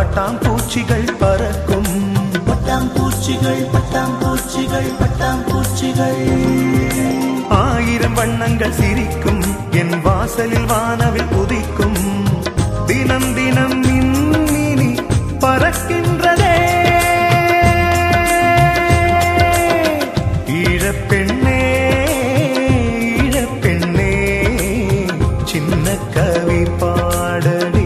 பட்டாம்பூச்சிகள் பறக்கும். பட்டாம்பூச்சிகள் பட்டாம்பூச்சிகள் பட்டாம்பூச்சிகள் ஆயிரம் வண்ணங்கள் சிரிக்கும். என் வாசலில் வானவில் உதிக்கும். தினம் தினம் மின்மினி பறக்கின்றதே. ஈழப்பெண்ணே ஈழப்பெண்ணே சின்ன கவி பாடடி.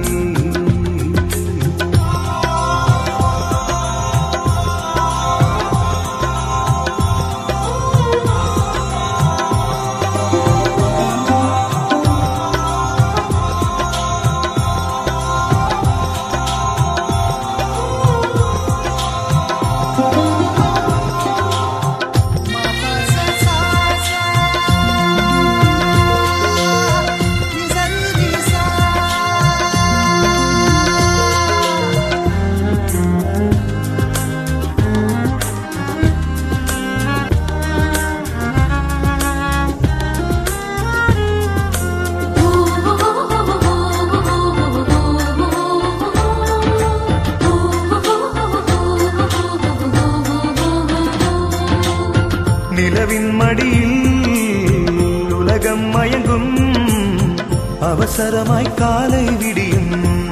நிலவின் மடியில் உலகம் மயங்கும். அவசரமாய் காலை விடியும்.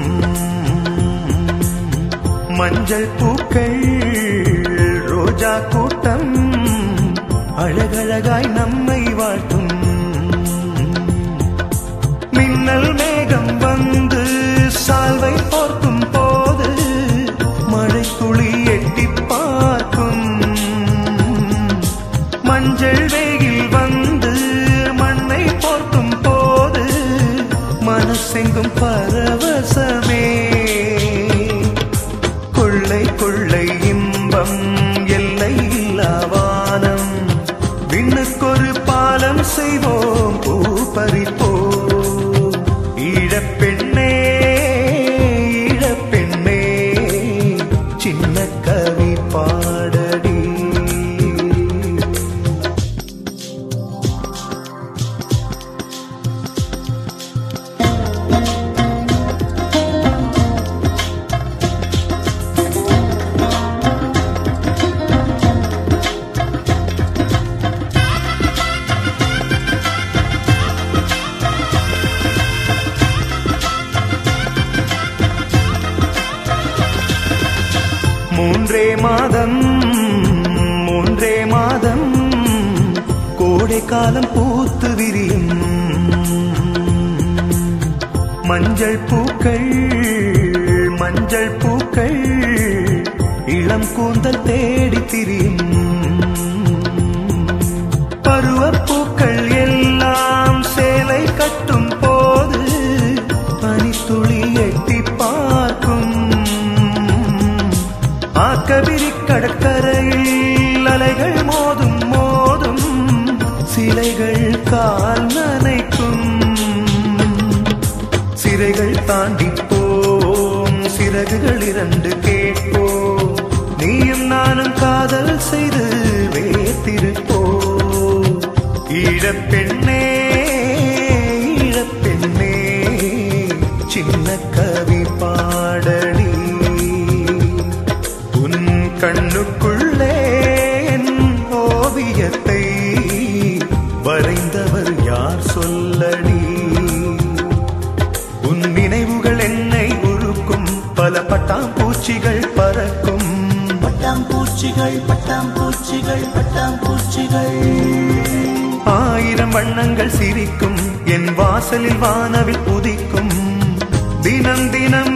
மஞ்சள் பூக்கள் ரோஜா கூட்டம் அழகழகாய் நம்மை வாழ்த்தும். மின்னல் மேகம் வந்து சால்வை போர்க்கும் போது மழை துளி எட்டி பார்க்கும். மஞ்சள் வெயில் வந்து மண்ணை போர்க்கும் போது மனசெங்கும் பரவசமே. கொள்ளை கொள்ளை இன்பம் எல்லை இல்லா வானம். விண்ணுக்கொரு பாலம் செய்வோம் பூ பறிப்போம். ஈழப்பெண்ணே ஈழப்பெண்ணே சின்ன கவி பாடடி. மூன்றே மாதம் கோடை காலம் பூத்து விரியும். மஞ்சள் பூக்கள் இளம் கூந்தல் தேடி திரியும். பருவப்பூக்கள் எல்லாம் சேலை கட்டும் போது பனித்துளி எட்டி பார்க்கும். ஆக்கவிரி கடற்கரையில் அலைகள் மோதும் மோதும் சிலைகள் கால் நனைக்கும். சிறைகள் தாண்டி போம் சிறகுகள் இரண்டு கேட்போம். நீயும் நானும் காதல் செய்து வேத்திருப்போம். ஈழப்பெண்ணே ஈழப்பெண்ணே சின்ன கவி பாடடி. கண்ணுக்குள்ளே என் ஓவியத்தை வரைந்தவர் யார் சொல்லடி. உன் நினைவுகள் என்னை உருக்கும். பல பட்டாம்பூச்சிகள் பறக்கும். பட்டாம்பூச்சிகள் பட்டாம்பூச்சிகள் பட்டாம்பூச்சிகள் ஆயிரம் வண்ணங்கள் சிரிக்கும். என் வாசலில் வானவில் உதிக்கும். தினம் தினம்